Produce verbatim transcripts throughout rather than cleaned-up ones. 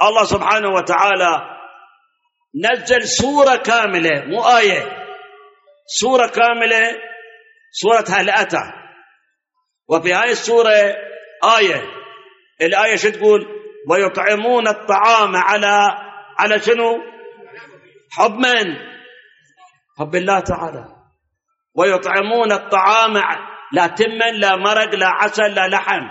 الله سبحانه وتعالى نزل سورة كاملة، مو آية، سورة كاملة، سورة هل أتى. وفي هاي السورة آية، الآية شو تقول؟ ويطعمون الطعام على على شنو؟ حب من؟ حب الله تعالى. ويطعمون الطعام لا تما لا مرق لا عسل لا لحم،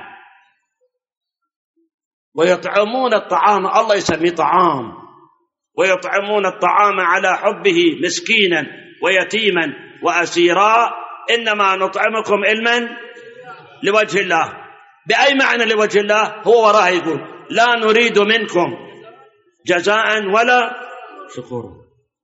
ويطعمون الطعام، الله يسميه طعام. ويطعمون الطعام على حبه مسكينا ويتيما وأسيرا إنما نطعمكم علما لوجه الله. بأي معنى لوجه الله؟ هو وراه يقول لا نريد منكم جزاء ولا شكورا.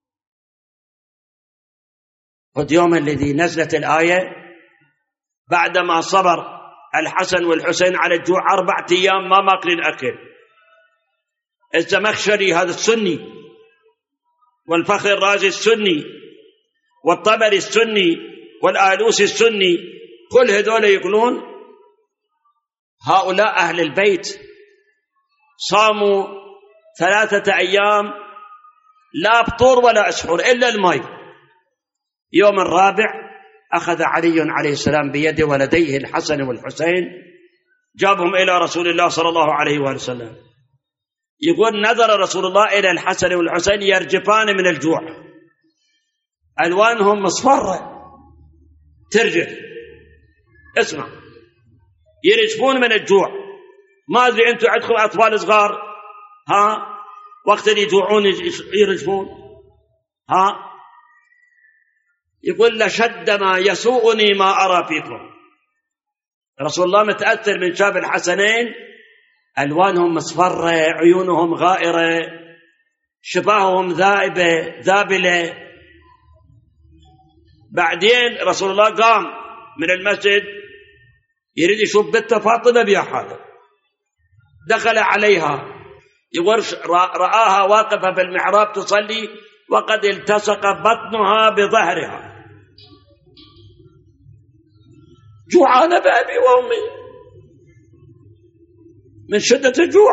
قد يوم الذي نزلت الآية بعدما صبر الحسن والحسين على الجوع أربعة أيام ما ماكلين أكل. الزمخشري هذا السني، والفخر الرازي السني، والطبري السني، والآلوسي السني، كل هذول يقولون هؤلاء أهل البيت صاموا ثلاثة أيام لا فطور ولا أسحور إلا الماء. يوم الرابع أخذ علي عليه السلام بيد ولديه الحسن والحسين جابهم إلى رسول الله صلى الله عليه وآله وسلم. يقول نظر رسول الله إلى الحسن والحسين يرجفان من الجوع، ألوانهم مصفرة ترجف، اسمع، يرجفون من الجوع. ما أدري أنتم عندكم أطفال صغار ها وقت اللي يجوعون يرجفون ها؟ يقول لشد ما يسوءني ما أرى فيكم. رسول الله متأثر من شاف الحسنين ألوانهم مصفرة، عيونهم غائرة، شفاههم ذائبة ذابلة. بعدين رسول الله قام من المسجد يريد يشوف بنت فاطمة بها حالة، دخل عليها، يقول رآها واقفة في المحراب تصلي وقد التصق بطنها بظهرها، جوعانة بأبي وأمي من شدة الجوع.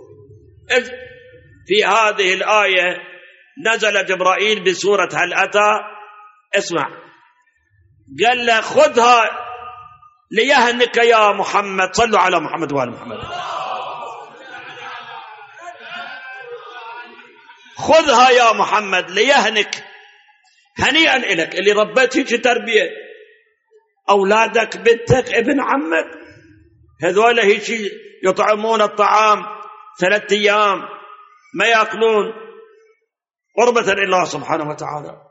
في هذه الآية نزل جبرائيل بسورة هل أتى، اسمع، قال له خذها ليهنك يا محمد، صلوا على محمد وآل محمد، خذها يا محمد ليهنك، هنيئا إلك اللي ربيت هيك تربية أولادك بنتك ابن عمك، هذول هيك يطعمون الطعام ثلاثة أيام ما يأكلون قربة إلى الله سبحانه وتعالى.